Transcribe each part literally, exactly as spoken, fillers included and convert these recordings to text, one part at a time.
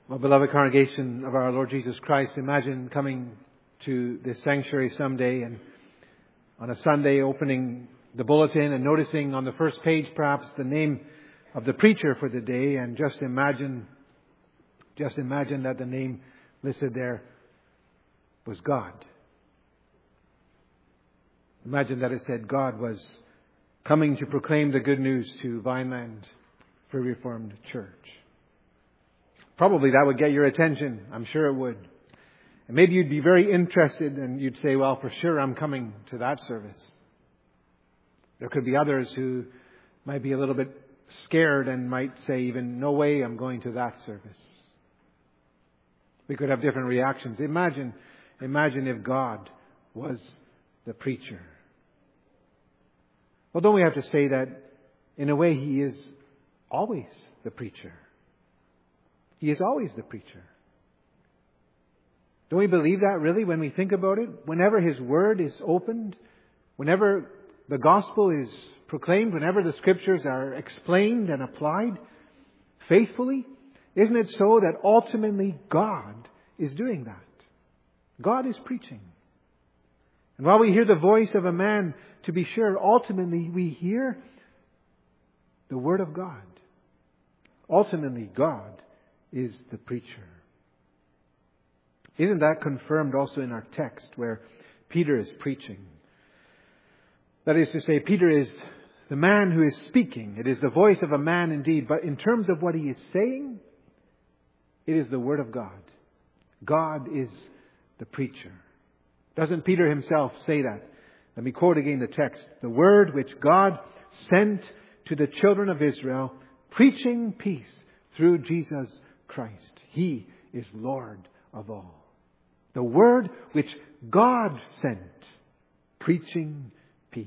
Well, beloved congregation of our Lord Jesus Christ, imagine coming to this sanctuary someday and on a Sunday opening the bulletin and noticing on the first page perhaps the name of the preacher for the day, and just imagine, just imagine that the name listed there was God. Imagine that it said God was coming to proclaim the good news to Vineland Free Reformed Church. Probably that would get your attention. I'm sure it would. And maybe you'd be very interested and you'd say, well, for sure I'm coming to that service. There could be others who might be a little bit scared and might say even, no way I'm going to that service. We could have different reactions. Imagine, imagine if God was the preacher. Well, don't we have to say that in a way He is always the preacher? He is always the preacher. Don't we believe that really when we think about it? Whenever His Word is opened, whenever the Gospel is proclaimed, whenever the Scriptures are explained and applied faithfully, isn't it so that ultimately God is doing that? God is preaching. And while we hear the voice of a man, to be sure, ultimately we hear the Word of God. Ultimately, God is the preacher. Isn't that confirmed also in our text where Peter is preaching? That is to say, Peter is the man who is speaking. It is the voice of a man indeed. But in terms of what he is saying, it is the Word of God. God is the preacher. Doesn't Peter himself say that? Let me quote again the text. The word which God sent to the children of Israel, preaching peace through Jesus Christ. He is Lord of all. The word which God sent, preaching peace.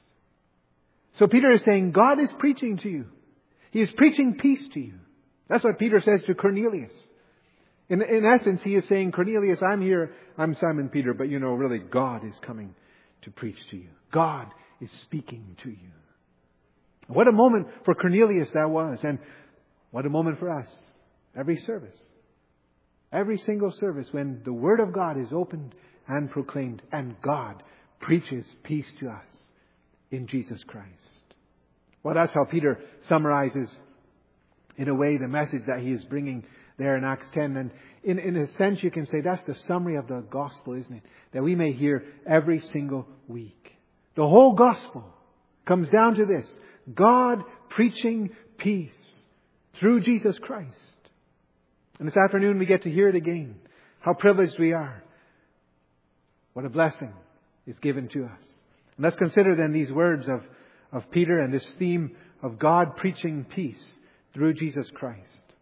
So Peter is saying, God is preaching to you. He is preaching peace to you. That's what Peter says to Cornelius. In, in essence, he is saying, Cornelius, I'm here, I'm Simon Peter, but you know, really God is coming to preach to you. God is speaking to you. What a moment for Cornelius that was, and what a moment for us. Every service. Every single service when the Word of God is opened and proclaimed and God preaches peace to us in Jesus Christ. Well, that's how Peter summarizes in a way the message that he is bringing there in Acts ten. And in, in a sense you can say that's the summary of the gospel, isn't it? That we may hear every single week. The whole gospel comes down to this. God preaching peace through Jesus Christ. And this afternoon we get to hear it again. How privileged we are. What a blessing is given to us. And let's consider then these words of, of Peter and this theme of God preaching peace through Jesus Christ.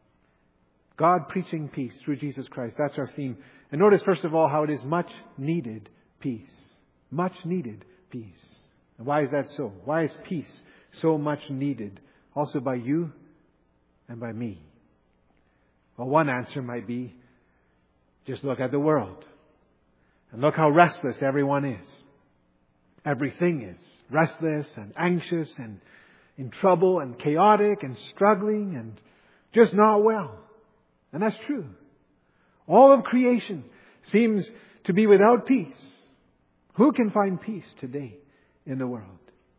God preaching peace through Jesus Christ. That's our theme. And notice first of all how it is much needed peace. Much needed peace. And why is that so? Why is peace so much needed also by you and by me? Well, one answer might be, just look at the world. And look how restless everyone is. Everything is restless and anxious and in trouble and chaotic and struggling and just not well. And that's true. All of creation seems to be without peace. Who can find peace today in the world?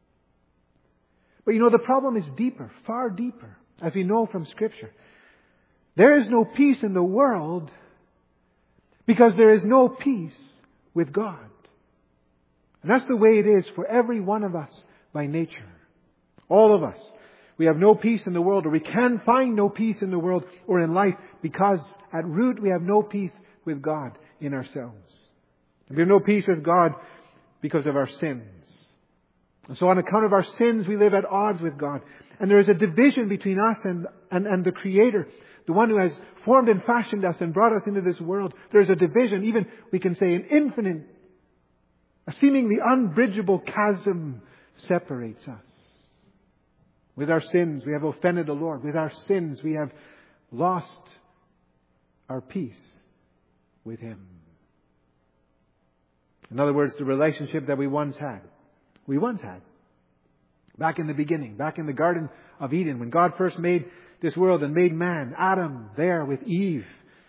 But you know, the problem is deeper, far deeper, as we know from Scripture. There is no peace in the world because there is no peace with God. And that's the way it is for every one of us by nature. All of us. We have no peace in the world, or we can find no peace in the world or in life because at root we have no peace with God in ourselves. And we have no peace with God because of our sins. And so on account of our sins we live at odds with God. And there is a division between us and, and, and the Creator. The one who has formed and fashioned us and brought us into this world. There's a division, even we can say an infinite, a seemingly unbridgeable chasm separates us. With our sins, we have offended the Lord. With our sins, we have lost our peace with Him. In other words, the relationship that we once had. We once had. Back in the beginning, back in the Garden of Eden, when God first made this world and made man, Adam there with Eve,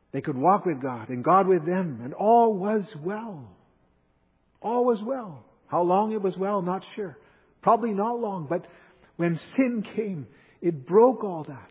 They could walk with God and God with them, and all was well. All was well. How long it was well, not sure. Probably not long, but when sin came, it broke all that.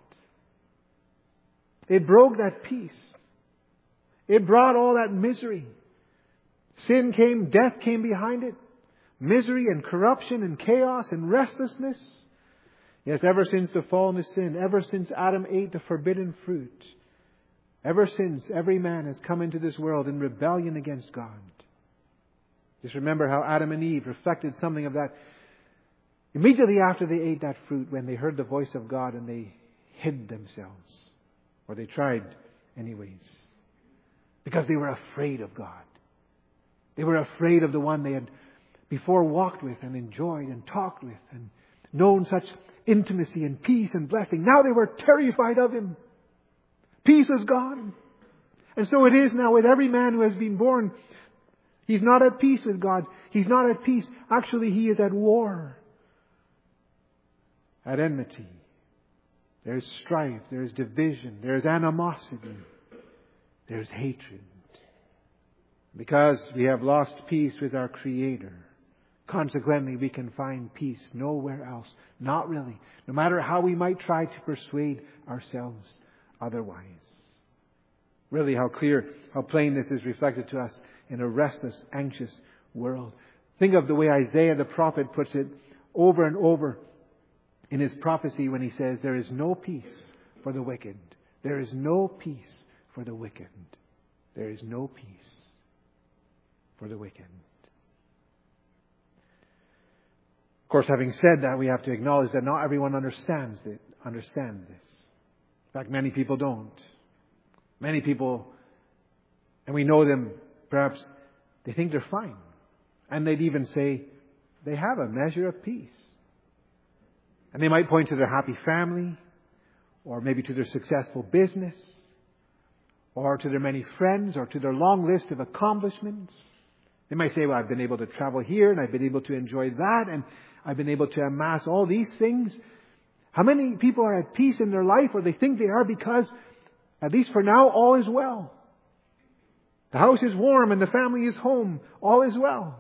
It broke that peace. It brought all that misery. Sin came, death came behind it. Misery and corruption and chaos and restlessness. Yes, ever since the fall into sin, ever since Adam ate the forbidden fruit, ever since every man has come into this world in rebellion against God. Just remember how Adam and Eve reflected something of that immediately after they ate that fruit, when they heard the voice of God and they hid themselves. Or they tried anyways. Because they were afraid of God. They were afraid of the one they had before walked with and enjoyed and talked with and known such intimacy and peace and blessing. Now they were terrified of Him. Peace was gone. And so it is now with every man who has been born. He's not at peace with God. He's not at peace. Actually, he is at war. At enmity. There's strife. There's division. There's animosity. There's hatred. Because we have lost peace with our Creator, consequently we can find peace nowhere else. Not really. No matter how we might try to persuade ourselves otherwise. Really how clear, how plain this is reflected to us in a restless, anxious world. Think of the way Isaiah the prophet puts it over and over in his prophecy when he says, there is no peace for the wicked. There is no peace for the wicked. There is no peace for the wicked. Of course, having said that, we have to acknowledge that not everyone understands it, understands this. In fact, many people don't. Many people, and we know them, perhaps they think they're fine. And they'd even say they have a measure of peace. And they might point to their happy family, or maybe to their successful business, or to their many friends, or to their long list of accomplishments. They might say, well, I've been able to travel here, and I've been able to enjoy that, and I've been able to amass all these things. How many people are at peace in their life, or they think they are because, at least for now, all is well? The house is warm and the family is home. All is well.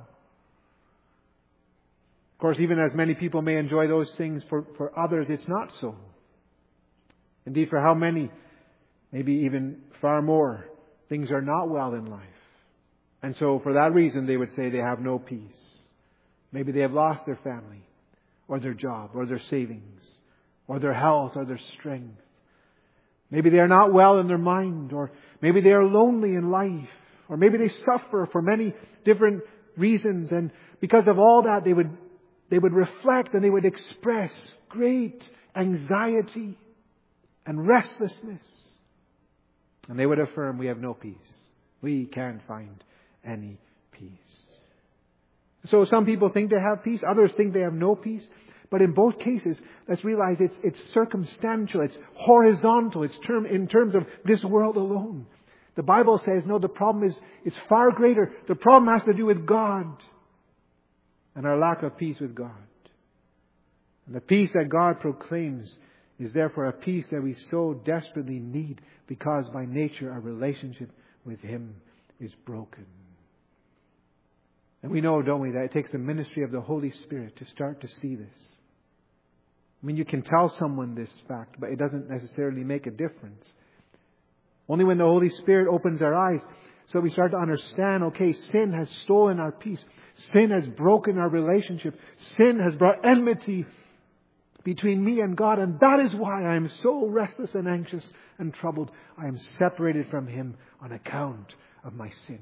Of course, even as many people may enjoy those things, for, for others it's not so. Indeed, for how many, maybe even far more, things are not well in life. And so for that reason they would say they have no peace. Maybe they have lost their family, or their job, or their savings, or their health, or their strength. Maybe they are not well in their mind, or maybe they are lonely in life, or maybe they suffer for many different reasons. And because of all that, they would they would reflect and they would express great anxiety and restlessness. And they would affirm, we have no peace. We can't find any peace. So some people think they have peace, others think they have no peace. But in both cases, let's realize it's it's circumstantial, it's horizontal, it's term in terms of this world alone. The Bible says, no, the problem is is far greater. The problem has to do with God and our lack of peace with God. And the peace that God proclaims is therefore a peace that we so desperately need, because by nature our relationship with Him is broken. And we know, don't we, that it takes the ministry of the Holy Spirit to start to see this. I mean, you can tell someone this fact, but it doesn't necessarily make a difference. Only when the Holy Spirit opens our eyes, so we start to understand, okay, sin has stolen our peace. Sin has broken our relationship. Sin has brought enmity between me and God. And that is why I am so restless and anxious and troubled. I am separated from Him on account of my sin.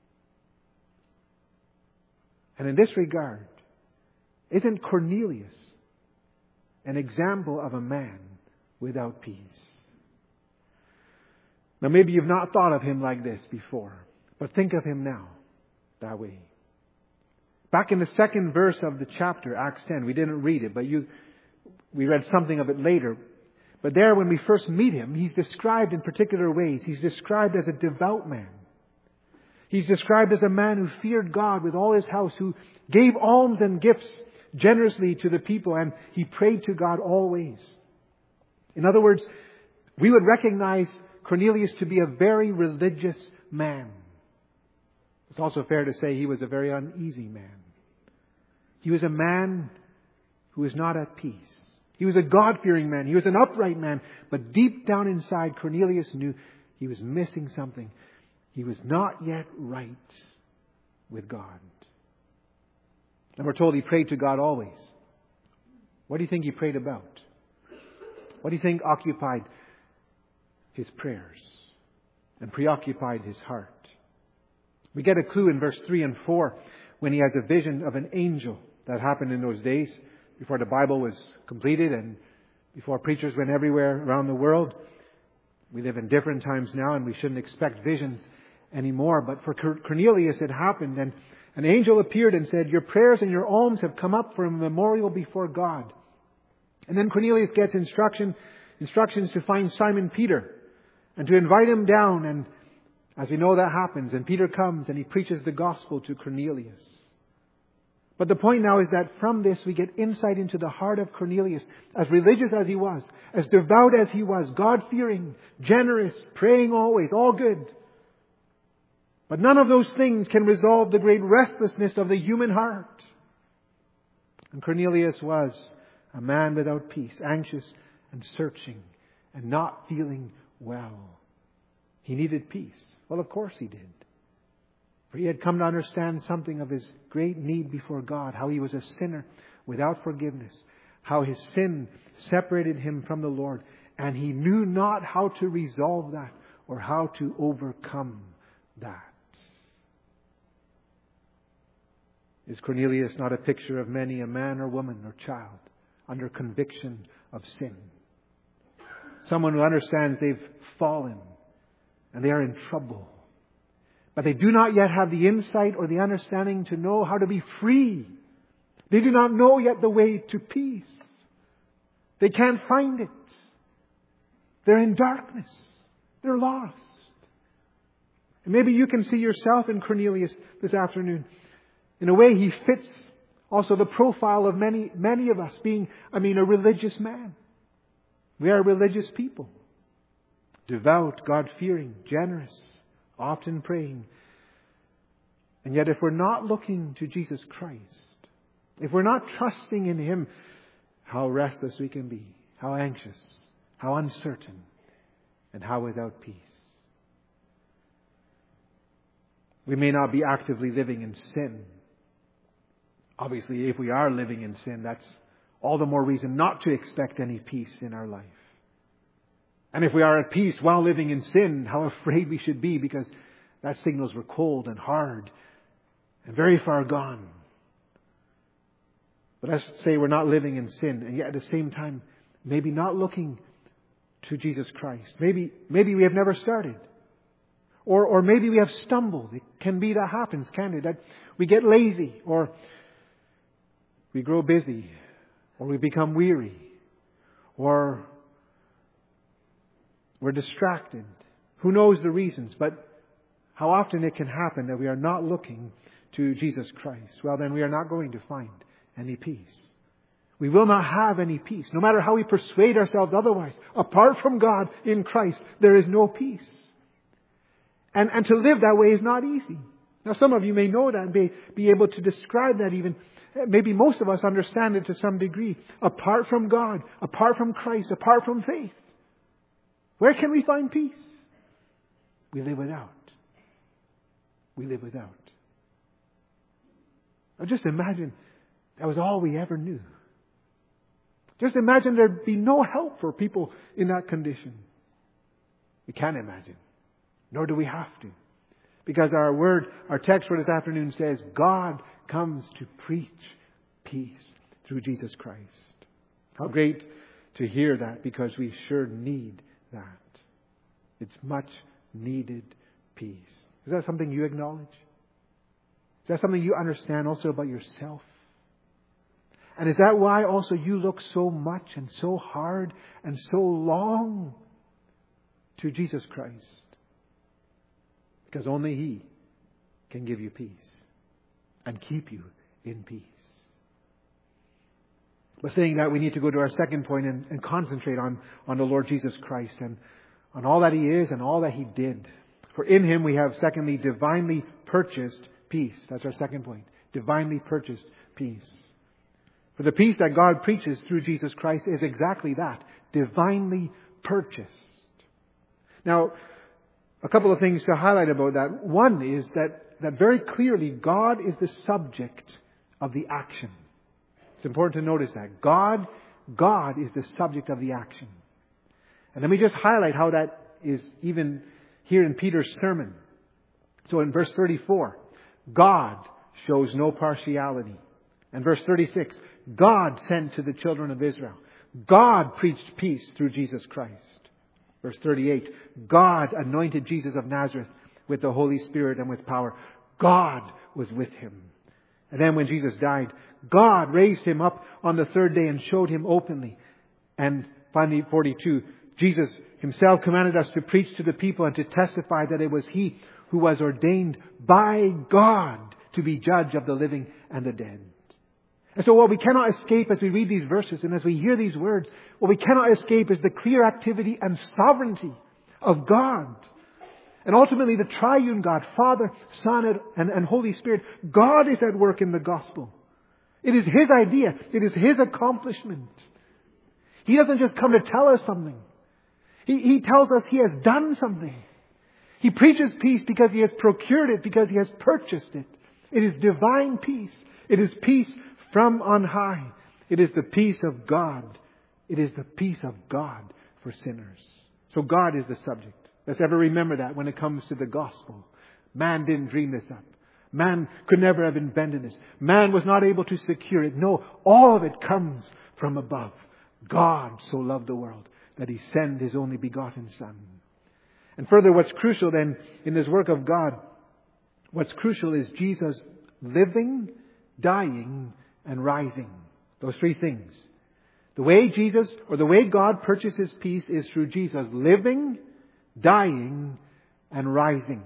And in this regard, isn't Cornelius an example of a man without peace? Now maybe you've not thought of him like this before, but think of him now that way. Back in the second verse of the chapter, Acts ten, we didn't read it, but you, we read something of it later. But there, when we first meet him, he's described in particular ways. He's described as a devout man. He's described as a man who feared God with all his house, who gave alms and gifts generously to the people, and he prayed to God always. In other words, we would recognize Cornelius to be a very religious man. It's also fair to say he was a very uneasy man. He was a man who was not at peace. He was a God-fearing man. He was an upright man. But deep down inside, Cornelius knew he was missing something. He was not yet right with God. And we're told he prayed to God always. What do you think he prayed about? What do you think occupied his prayers and preoccupied his heart? We get a clue in verse three and four when he has a vision of an angel that happened in those days before the Bible was completed and before preachers went everywhere around the world. We live in different times now and we shouldn't expect visions anymore. But for Cornelius it happened, and an angel appeared and said, "Your prayers and your alms have come up for a memorial before God." And then Cornelius gets instruction, instructions to find Simon Peter and to invite him down. And as we know, that happens. And Peter comes and he preaches the gospel to Cornelius. But the point now is that from this we get insight into the heart of Cornelius. As religious as he was, as devout as he was, God-fearing, generous, praying always, all good. But none of those things can resolve the great restlessness of the human heart. And Cornelius was a man without peace, anxious and searching and not feeling well. He needed peace. Well, of course he did. For he had come to understand something of his great need before God, how he was a sinner without forgiveness, how his sin separated him from the Lord, and he knew not how to resolve that or how to overcome that. Is Cornelius not a picture of many a man or woman or child under conviction of sin? Someone who understands they've fallen and they are in trouble, but they do not yet have the insight or the understanding to know how to be free. They do not know yet the way to peace. They can't find it. They're in darkness. They're lost. And maybe you can see yourself in Cornelius this afternoon. In a way, he fits also the profile of many, many of us being, I mean, a religious man. We are religious people. Devout, God-fearing, generous, often praying. And yet if we're not looking to Jesus Christ, if we're not trusting in Him, how restless we can be, how anxious, how uncertain, and how without peace. We may not be actively living in sin. Obviously, if we are living in sin, that's all the more reason not to expect any peace in our life. And if we are at peace while living in sin, how afraid we should be, because that signals we're cold and hard and very far gone. But let's say we're not living in sin, and yet at the same time, maybe not looking to Jesus Christ. Maybe, maybe we have never started. Or, or maybe we have stumbled. It can be that happens, can't it? That we get lazy, or we grow busy, or we become weary, or we're distracted. Who knows the reasons? But how often it can happen that we are not looking to Jesus Christ. Well, then we are not going to find any peace. We will not have any peace, no matter how we persuade ourselves otherwise. Apart from God in Christ, there is no peace. And, and to live that way is not easy. Now, some of you may know that and be, be able to describe that even. Maybe most of us understand it to some degree. Apart from God, apart from Christ, apart from faith, where can we find peace? We live without. We live without. Now just imagine that was all we ever knew. Just imagine there'd be no help for people in that condition. We can't imagine. Nor do we have to. Because our word, our text for this afternoon says, God comes to preach peace through Jesus Christ. How great to hear that, because we sure need that. It's much needed peace. Is that something you acknowledge? Is that something you understand also about yourself? And is that why also you look so much and so hard and so long to Jesus Christ? Because only He can give you peace and keep you in peace. But saying that, we need to go to our second point and, and concentrate on, on the Lord Jesus Christ. And on all that He is and all that He did. For in Him we have, secondly, divinely purchased peace. That's our second point. Divinely purchased peace. For the peace that God preaches through Jesus Christ is exactly that. Divinely purchased. Now, a couple of things to highlight about that. One is that, that very clearly God is the subject of the action. It's important to notice that. God, God is the subject of the action. And let me just highlight how that is even here in Peter's sermon. So in verse thirty-four, God shows no partiality. And verse thirty-six, God sent to the children of Israel. God preached peace through Jesus Christ. Verse thirty-eight, God anointed Jesus of Nazareth with the Holy Spirit and with power. God was with Him. And then when Jesus died, God raised Him up on the third day and showed Him openly. And finally, forty-two, Jesus Himself commanded us to preach to the people and to testify that it was He who was ordained by God to be judge of the living and the dead. And so what we cannot escape as we read these verses and as we hear these words, what we cannot escape is the clear activity and sovereignty of God. And ultimately the triune God, Father, Son, and, and Holy Spirit, God is at work in the gospel. It is His idea. It is His accomplishment. He doesn't just come to tell us something. He, he tells us He has done something. He preaches peace because He has procured it, because He has purchased it. It is divine peace. It is peace from on high. It is the peace of God. It is the peace of God for sinners. So God is the subject. Let's ever remember that when it comes to the gospel. Man didn't dream this up. Man could never have invented this. Man was not able to secure it. No, all of it comes from above. God so loved the world that He sent His only begotten Son. And further, what's crucial then in this work of God, what's crucial is Jesus living, dying, and rising. Those three things. The way Jesus, or the way God purchases peace is through Jesus living, dying, and rising.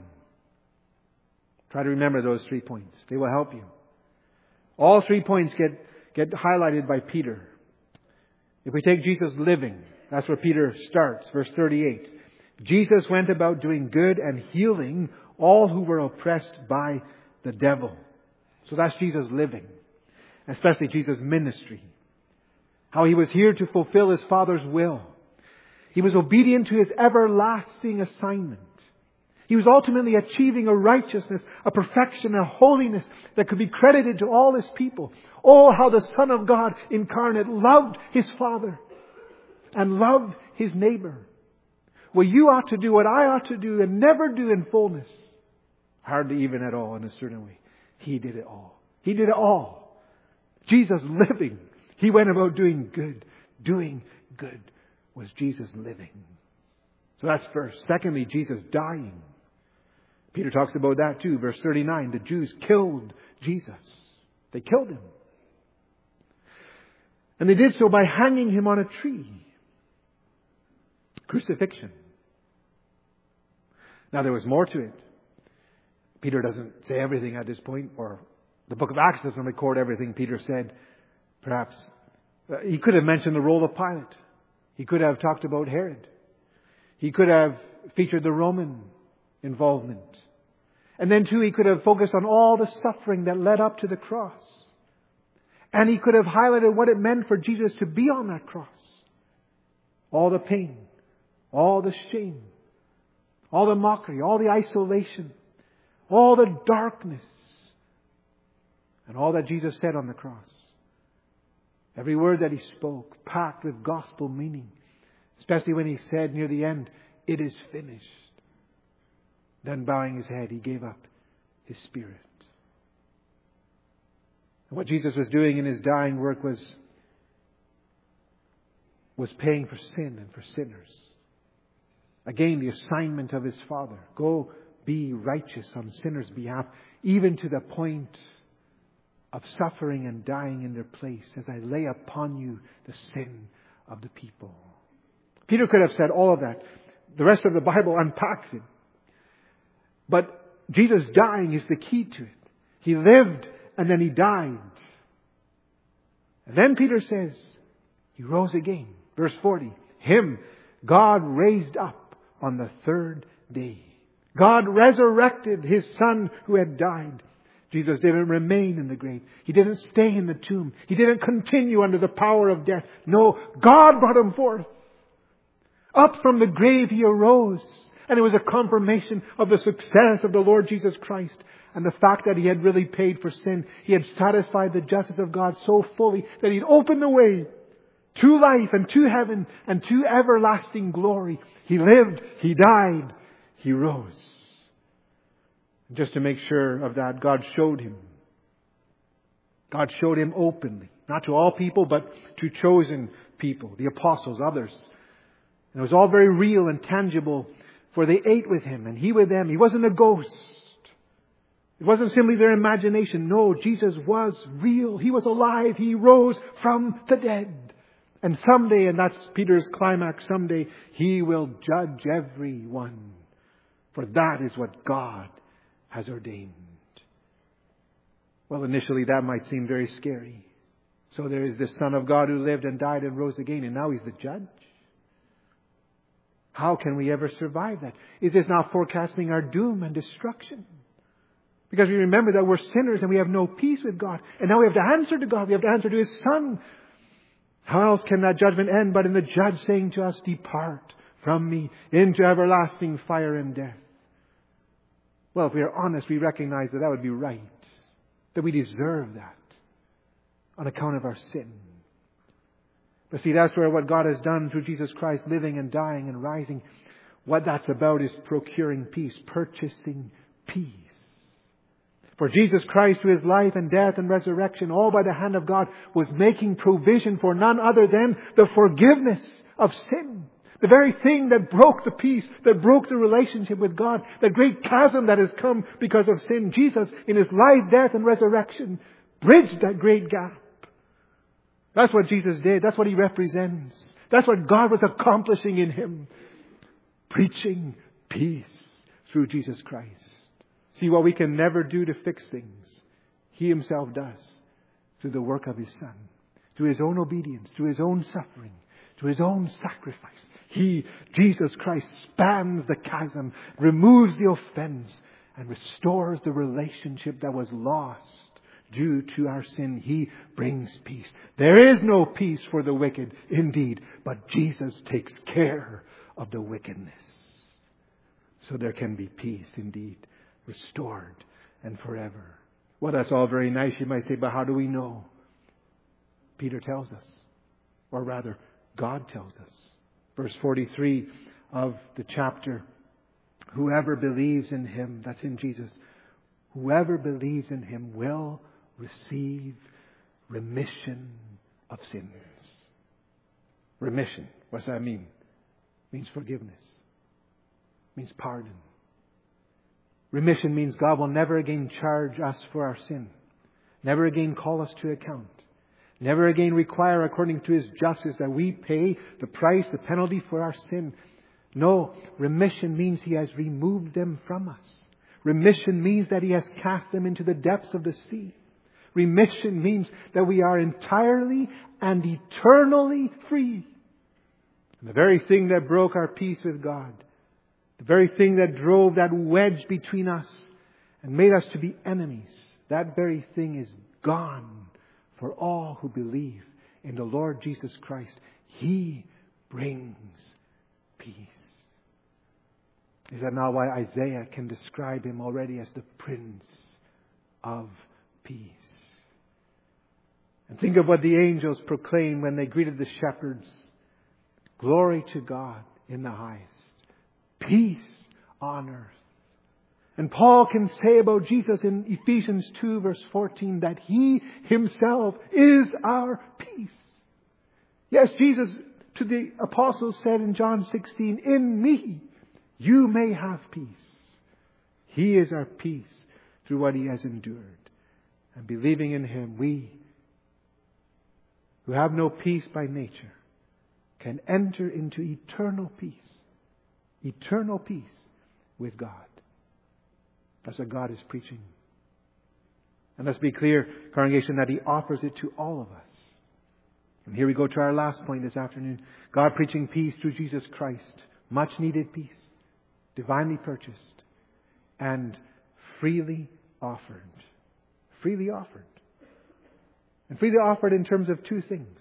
Try to remember those three points. They will help you. All three points get, get highlighted by Peter. If we take Jesus living, that's where Peter starts. Verse thirty-eight. Jesus went about doing good and healing all who were oppressed by the devil. So that's Jesus living. Especially Jesus' ministry. How He was here to fulfill His Father's will. He was obedient to His everlasting assignment. He was ultimately achieving a righteousness, a perfection, a holiness that could be credited to all His people. Oh, how the Son of God incarnate loved His Father and loved His neighbor. Well, you ought to do what I ought to do and never do in fullness. Hardly even at all in a certain way. He did it all. He did it all. Jesus living. He went about doing good. Doing good was Jesus living. So that's first. Secondly, Jesus dying. Peter talks about that too. Verse thirty-nine. The Jews killed Jesus. They killed Him. And they did so by hanging Him on a tree. Crucifixion. Now there was more to it. Peter doesn't say everything at this point, or the book of Acts doesn't record everything Peter said. Perhaps uh, he could have mentioned the role of Pilate. He could have talked about Herod. He could have featured the Roman involvement. And then too, he could have focused on all the suffering that led up to the cross. And he could have highlighted what it meant for Jesus to be on that cross. All the pain, all the shame, all the mockery, all the isolation, all the darkness, and all that Jesus said on the cross. Every word that He spoke, packed with gospel meaning. Especially when He said near the end, "It is finished." Then bowing His head, He gave up His spirit. And what Jesus was doing in His dying work was, was paying for sin and for sinners. Again, the assignment of His Father. Go be righteous on sinners' behalf, even to the point of suffering and dying in their place as I lay upon you the sin of the people. Peter could have said all of that. The rest of the Bible unpacks it. But Jesus dying is the key to it. He lived and then He died. And then Peter says, He rose again. Verse forty. Him God raised up on the third day. God resurrected His Son who had died. Jesus didn't remain in the grave. He didn't stay in the tomb. He didn't continue under the power of death. No, God brought Him forth. Up from the grave He arose. And it was a confirmation of the success of the Lord Jesus Christ. And the fact that He had really paid for sin. He had satisfied the justice of God so fully that He'd opened the way to life and to heaven and to everlasting glory. He lived. He died. He rose. Just to make sure of that, God showed Him. God showed Him openly. Not to all people, but to chosen people. The apostles, others. And it was all very real and tangible. For they ate with Him and He with them. He wasn't a ghost. It wasn't simply their imagination. No, Jesus was real. He was alive. He rose from the dead. And someday, and that's Peter's climax, someday He will judge everyone. For that is what God has ordained. Well, initially that might seem very scary. So there is this Son of God who lived and died and rose again, and now He's the judge? How can we ever survive that? Is this not forecasting our doom and destruction? Because we remember that we're sinners and we have no peace with God. And now we have to answer to God. We have to answer to His Son. How else can that judgment end but in the judge saying to us, "Depart from me into everlasting fire and death"? Well, if we are honest, we recognize that that would be right. That we deserve that on account of our sin. But see, that's where what God has done through Jesus Christ living and dying and rising, what that's about is procuring peace, purchasing peace. For Jesus Christ, through His life and death and resurrection, all by the hand of God, was making provision for none other than the forgiveness of sin. The very thing that broke the peace, that broke the relationship with God, the great chasm that has come because of sin. Jesus, in His life, death and resurrection, bridged that great gap. That's what Jesus did. That's what He represents. That's what God was accomplishing in Him. Preaching peace through Jesus Christ. See, what we can never do to fix things, He Himself does through the work of His Son. Through His own obedience, through His own suffering, through His own sacrifice. He, Jesus Christ, spans the chasm, removes the offense, and restores the relationship that was lost due to our sin. He brings peace. There is no peace for the wicked, indeed, but Jesus takes care of the wickedness. So there can be peace, indeed, restored and forever. Well, that's all very nice, you might say, but how do we know? Peter tells us, or rather, God tells us. Verse forty-three of the chapter, whoever believes in Him, that's in Jesus, whoever believes in Him will receive remission of sins. Remission, what's that mean? It means forgiveness. It means pardon. Remission means God will never again charge us for our sin. Never again call us to account. Never again require, according to His justice, that we pay the price, the penalty for our sin. No, remission means He has removed them from us. Remission means that He has cast them into the depths of the sea. Remission means that we are entirely and eternally free. And the very thing that broke our peace with God, the very thing that drove that wedge between us and made us to be enemies, that very thing is gone for all who believe in the Lord Jesus Christ. He brings peace. Is that not why Isaiah can describe Him already as the Prince of Peace? And think of what the angels proclaimed when they greeted the shepherds. Glory to God in the highest. Peace on earth. And Paul can say about Jesus in Ephesians two verse fourteen that He Himself is our peace. Yes, Jesus to the apostles said in John sixteen, in me you may have peace. He is our peace through what He has endured. And believing in Him, we who have no peace by nature can enter into eternal peace. Eternal peace with God. That's what God is preaching. And let's be clear, congregation, that He offers it to all of us. And here we go to our last point this afternoon. God preaching peace through Jesus Christ. Much needed peace. divinely purchased, and freely offered. Freely offered. And freely offered in terms of two things.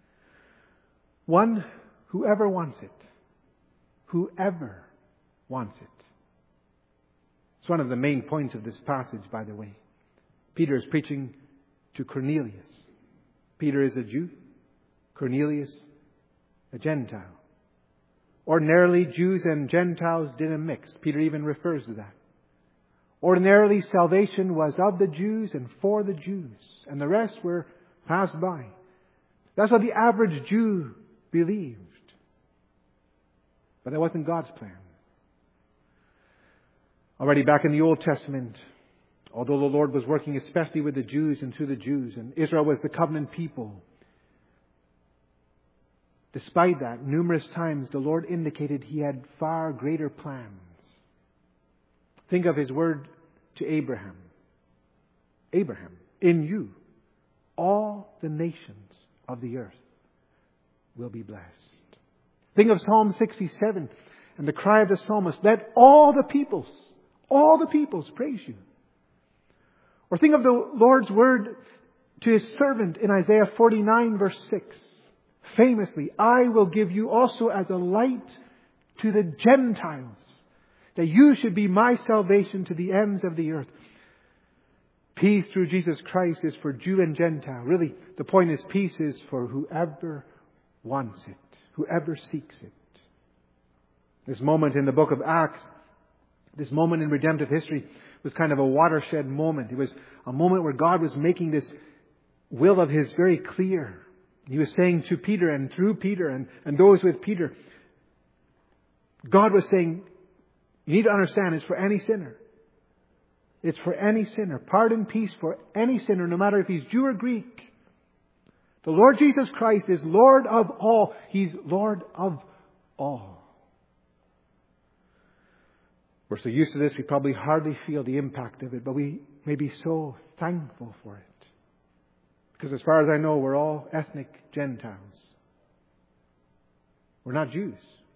One, whoever wants it. Whoever wants it. It's one of the main points of this passage, by the way. Peter is preaching to Cornelius. Peter is a Jew. Cornelius, a Gentile. Ordinarily, Jews and Gentiles didn't mix. Peter even refers to that. Ordinarily, salvation was of the Jews and for the Jews, and the rest were passed by. That's what the average Jew believed. But that wasn't God's plan. Already back in the Old Testament, although the Lord was working especially with the Jews and through the Jews, and Israel was the covenant people, despite that, numerous times the Lord indicated He had far greater plans. Think of His word to Abraham. Abraham, in you, all the nations of the earth will be blessed. Think of Psalm sixty-seven and the cry of the psalmist, let all the peoples, all the peoples praise you. Or think of the Lord's word to His servant in Isaiah forty-nine verse six. Famously, I will give you also as a light to the Gentiles, that you should be my salvation to the ends of the earth. Peace through Jesus Christ is for Jew and Gentile. Really, the point is peace is for whoever wants it, whoever seeks it. This moment in the book of Acts, this moment in redemptive history was kind of a watershed moment. It was a moment where God was making this will of His very clear. He was saying to Peter and through Peter and, and those with Peter, God was saying, you need to understand it's for any sinner. It's for any sinner. Pardon, peace for any sinner, no matter if he's Jew or Greek. The Lord Jesus Christ is Lord of all. He's Lord of all. We're so used to this, we probably hardly feel the impact of it, but we may be so thankful for it. Because as far as I know, we're all ethnic Gentiles. We're not Jews.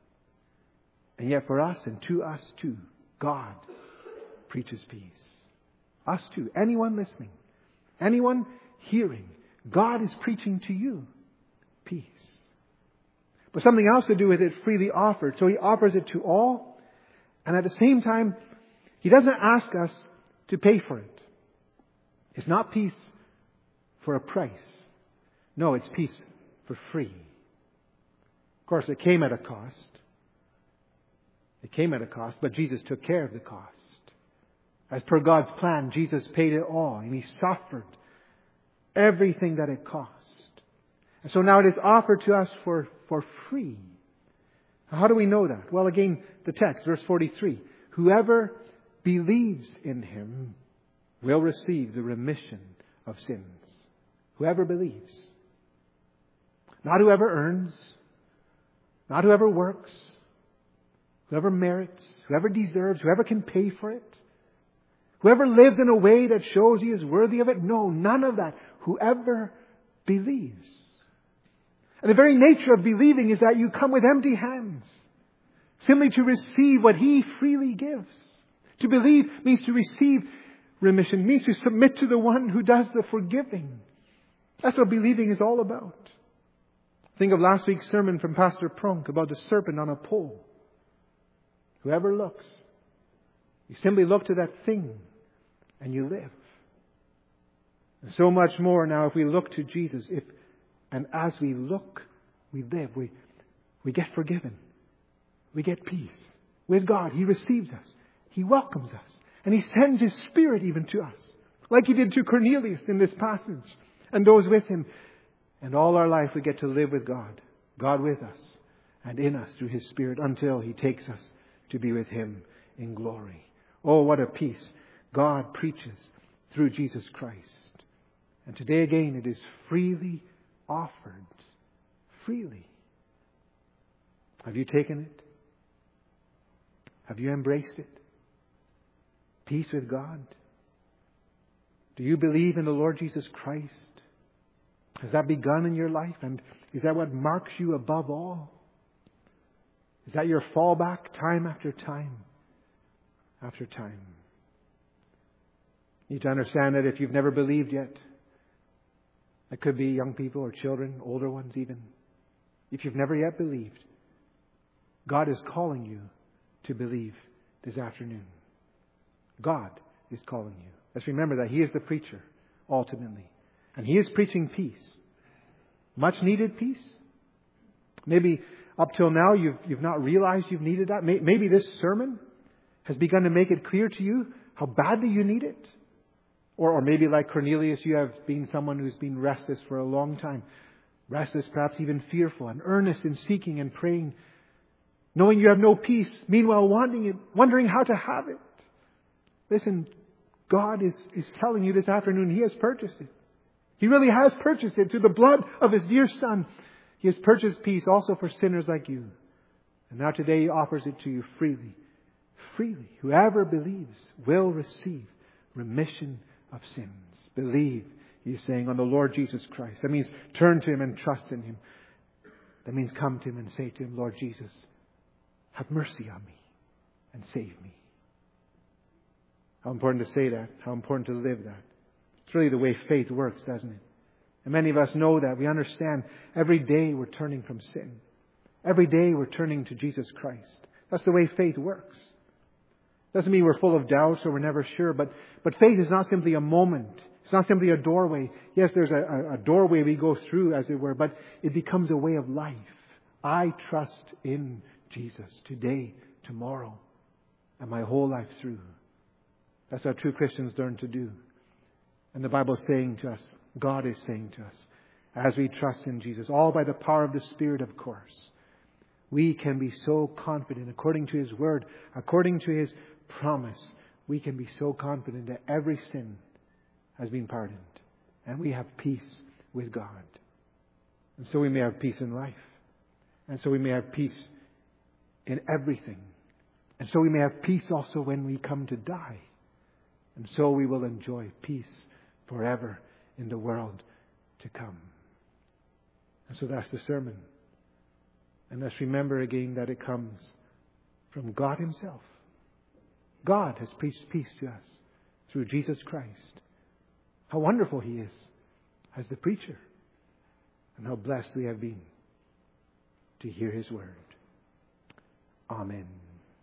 And yet for us and to us too, God preaches peace. Us too. Anyone listening, anyone hearing, God is preaching to you peace. But something else to do with it, freely offered. So He offers it to all. And at the same time, He doesn't ask us to pay for it. It's not peace for a price. No, it's peace for free. Of course, it came at a cost. It came at a cost, but Jesus took care of the cost. As per God's plan, Jesus paid it all, and He suffered everything that it cost. And so now it is offered to us for, for free. How do we know that? Well, again, the text, verse forty-three. Whoever believes in Him will receive the remission of sins. Whoever believes. Not whoever earns. Not whoever works. Whoever merits. Whoever deserves. Whoever can pay for it. Whoever lives in a way that shows he is worthy of it. No, none of that. Whoever believes. And the very nature of believing is that you come with empty hands. Simply to receive what He freely gives. To believe means to receive remission. Means to submit to the one who does the forgiving. That's what believing is all about. Think of last week's sermon from Pastor Prunk about the serpent on a pole. Whoever looks, you simply look to that thing and you live. And so much more now if we look to Jesus. If and as we look, we live. We, we get forgiven. We get peace. With God, He receives us. He welcomes us. And He sends His Spirit even to us. Like He did to Cornelius in this passage. And those with him. And all our life we get to live with God. God with us. And in us through His Spirit until He takes us to be with Him in glory. Oh, what a peace God preaches through Jesus Christ. And today again it is freely offered. Freely. Have you taken it? Have you embraced it? Peace with God? Do you believe in the Lord Jesus Christ? Has that begun in your life? And is that what marks you above all? Is that your fallback time after time? after time. You need to understand that if you've never believed yet, it could be young people or children, older ones even. If you've never yet believed, God is calling you to believe this afternoon. God is calling you. Let's remember that He is the preacher, ultimately. And He is preaching peace. Much needed peace. Maybe up till now you've, you've not realized you've needed that. Maybe this sermon has begun to make it clear to you how badly you need it. Or, or maybe like Cornelius, you have been someone who's been restless for a long time. Restless, perhaps even fearful, and earnest in seeking and praying, knowing you have no peace, meanwhile wanting it, wondering how to have it. Listen, God is, is telling you this afternoon He has purchased it. He really has purchased it through the blood of His dear Son. He has purchased peace also for sinners like you. And now today He offers it to you freely. Freely. Whoever believes will receive remission of sins. Believe, He is saying, on the Lord Jesus Christ. That means turn to Him and trust in Him. That means come to Him and say to Him, Lord Jesus, have mercy on me and save me. How important to say that. How important to live that. It's really the way faith works, doesn't it? And many of us know that. We understand every day we're turning from sin. Every day we're turning to Jesus Christ. That's the way faith works. Doesn't mean we're full of doubts or we're never sure, but, but faith is not simply a moment. It's not simply a doorway. Yes, there's a, a doorway we go through, as it were, but it becomes a way of life. I trust in Jesus today, tomorrow, and my whole life through. That's how true Christians learn to do. And the Bible is saying to us, God is saying to us, as we trust in Jesus, all by the power of the Spirit, of course, we can be so confident, according to His Word, according to His promise, we can be so confident that every sin has been pardoned. And we have peace with God. And so we may have peace in life. And so we may have peace in everything. And so we may have peace also when we come to die. And so we will enjoy peace forever in the world to come. And so that's the sermon. And let's remember again that it comes from God Himself. God has preached peace to us through Jesus Christ. How wonderful He is as the preacher. And how blessed we have been to hear His word. Amen.